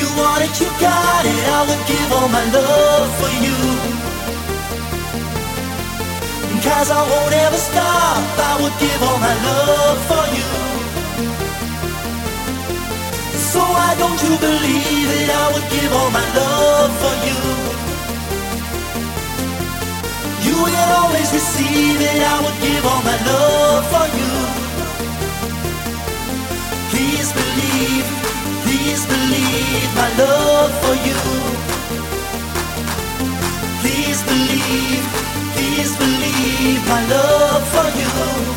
You want it, you got it. I would give all my love for you. 'Cause I won't ever stop. I would give all my love for you. So why don't you believe it? I would give all my love for you. You will always receive it. I would give all my love for you. Please believe my love for you. Please believe my love for you.